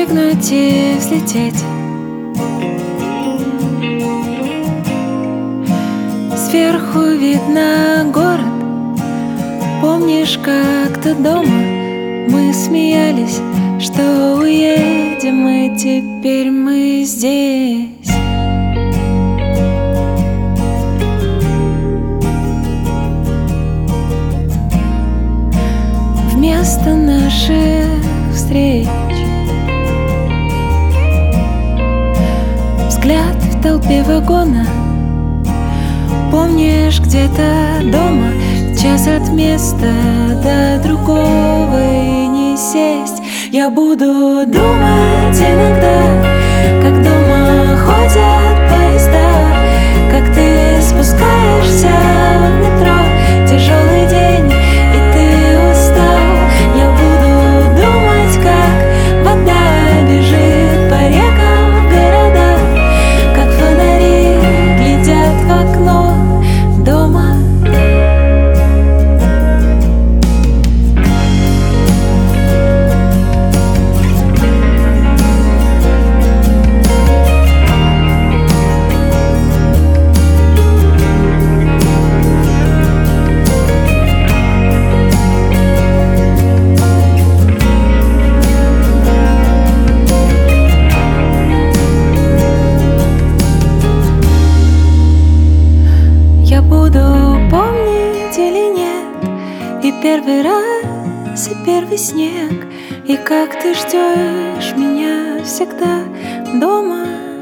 прыгнуть и взлететь. Сверху видно город. Помнишь, как-то дома мы смеялись, что уедем, и теперь мы здесь. Вместо наших встреч взгляд в толпе вагона. Помнишь, где-то дома час от места до другого и не сесть. Я буду думать иногда, как дома ходят поезда, как ты спускаешься в метро, тяжелый день, и ты устал. Я буду думать, как вода бежит по рекам в городах, как фонари глядят в окно дома. Я буду помнить или нет и первый раз, и первый снег, и как ты ждешь меня всегда дома.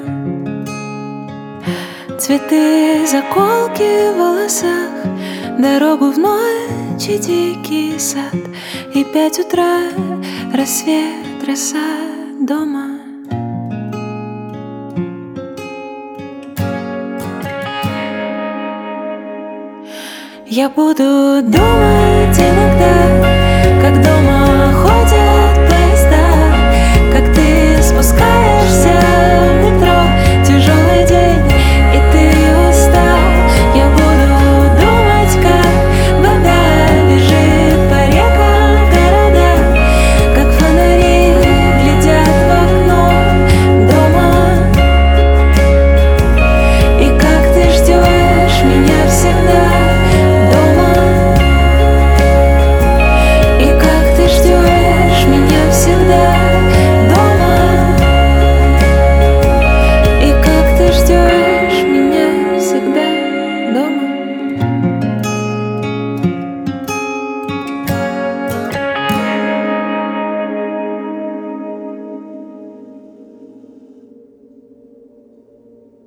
Цветы, заколки в волосах, дорогу в ночь и дикий сад, и 5 утра, рассвет, роса дома. Я буду думать иногда, как дома ходят